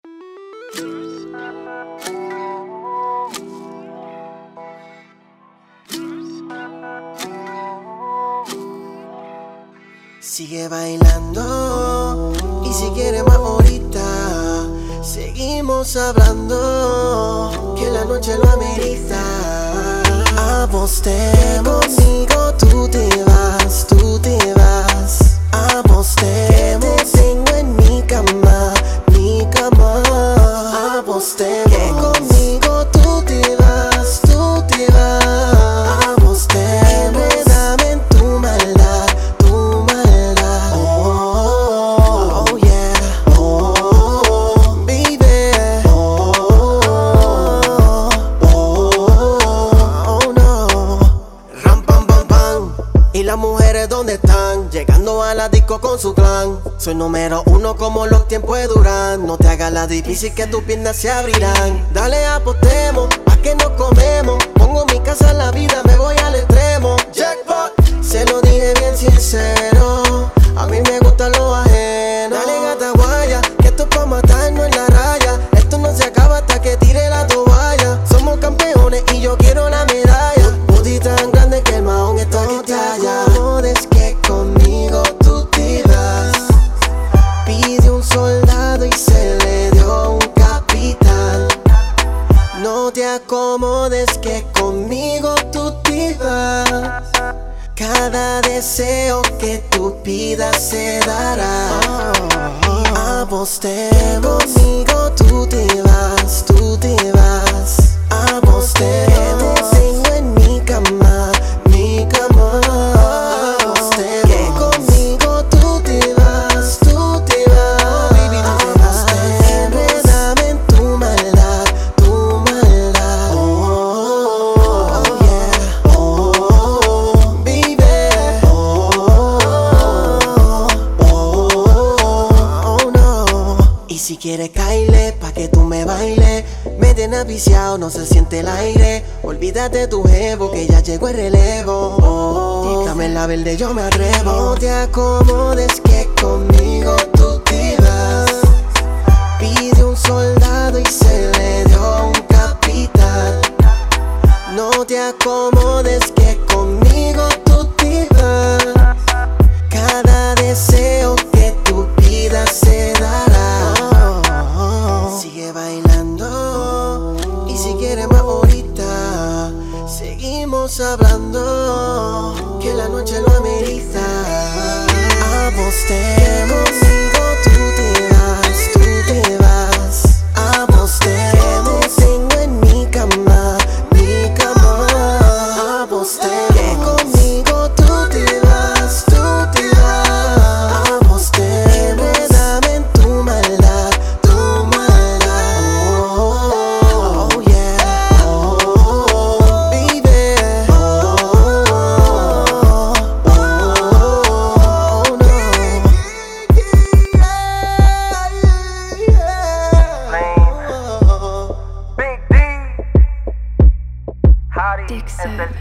Sigue bailando y si quieres más ahorita seguimos hablando, que la noche lo amerita. Apostemos, conmigo tú te vas, tú te vas. Apostemos, que te tengo en mi cama, mi cama. Apostemos, que conmigo tú te vas, tú te vas. Apostemos, dame en tu maldad, tu maldad. Oh, oh yeah, oh, baby. Oh, oh, oh no. Ram pam pam pam. ¿Y las mujeres dónde están? Llegando a la disco con su clan. Soy número uno como los tiempos de Durán. No te hagas la difícil que tus piernas se abrirán. Dale apostemos, pa' que nos comemos. Pongo mi casa en la vida, me voy al extremo. Jackpot, se lo dije bien sincero. A mí me gusta lo ajeno. Dale gata guaya, que esto es pa' matarnos en la raya. Esto no se acaba hasta que tire la toalla. Somos campeones y yo quiero la medalla. Booty tan grande que el mahón está que te halla. Es que conmigo tú te vas. Pide un soldado y se le dio un capitán. No te acomodes que conmigo tú te vas. Cada deseo que tú pidas se dará. Apostemos, conmigo tú te vas, tú te vas. Apostemos, tengo en mi cama, mi cama. Apostemos, que conmigo tú te vas, tú te vas. Apostemos, dame en tu maldad, tu maldad. Oh, oh yeah, oh, baby. Oh, oh, oh no. Y si quieres caile, pa' que tú me bailes. Me tienes viciado, no se siente el aire. Olvídate de tu jevo, que ya llegó el relevo. Oh, dame la verde, yo me atrevo. No te acomodes que conmigo tú te vas. Pide un soldado y se le dio un capitán. No te acomodes que conmigo tú te vas. Cada deseo que tú pidas se dará. Sigue bailando y si quieres más ahorita seguimos hablando, que la noche lo amerita. Apostemos, conmigo tú te vas, tú te vas. Apostemos, tengo en mi cama, mi cama. Apostemos, que conmigo tú te vas, tú te vas. Apostemos, dame en tu maldad, tu maldad. Oh, oh yeah, oh, baby. Oh, oh no. Big D, Hottie, Dixon.